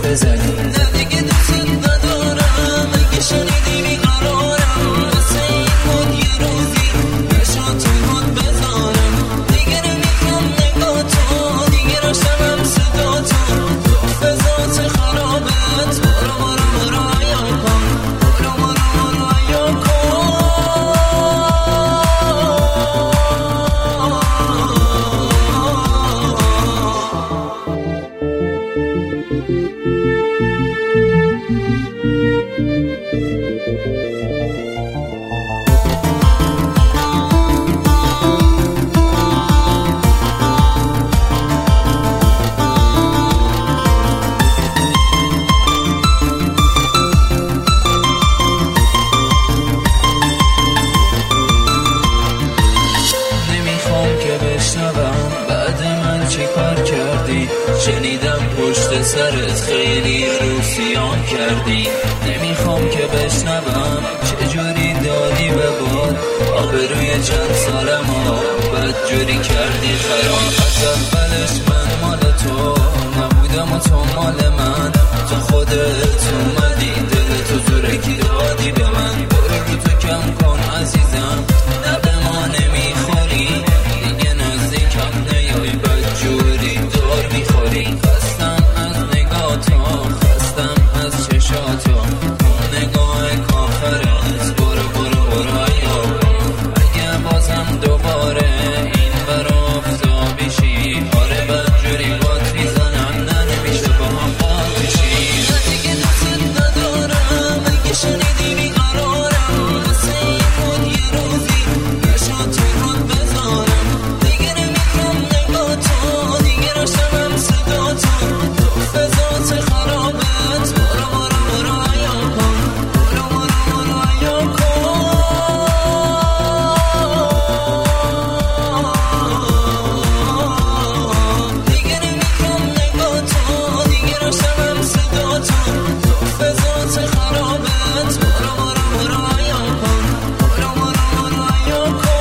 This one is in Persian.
بزنی. نه دیگه دوست ندارم، اگه شنیدی بیقرارم، مثل این بود یه روزی نشد تو بود بذارم. دیگه نمیخوام نگاه تو، دیگه نشنوم صدا تو، به ذات خرابت برو برو برو عیا کن، برو برو برو عیا کن. بعد من چی کار کردی؟ شنیدم پشت سرت خیلی روسیان کردی. نمیخوام که بشنوم چجوری دادی به باد آبروی چند سالم بد جوری کردی خراب. از اولش من مال تو نبودم و تو مال من، تو خودت اومدی دلتو زورکی دادی به من. برو رو تو کم کن عزیزم، نه به ما نمیخوری دیگه، نزدیکم نیای بد جوری دار میخوری. خستم از نگاهتو، خستم از چشاتو، اون نگاه کافرت برو برو برو عیا کن. اگه بازم دوباره این برا افتابیشی، آره بد جوری باد میزنم، نه نمیشه با هم باد بشی. نه دیگه دوست ندارم، اگه شنیدی بیقرارم، مثل این بود یه روزی نشد تو بود بذارم. دیگه نمیخوام نگاه تو، دیگه نشنوم صدا تو، به ذات خرابت برو برو برو عیا کن، برو برو برو عیا کن. دیگه نمیخوام نگاه تو، دیگه نشنوم صدا تو، به ذات خرابت برو برو برو عیا کن، برو برو برو عیا کن.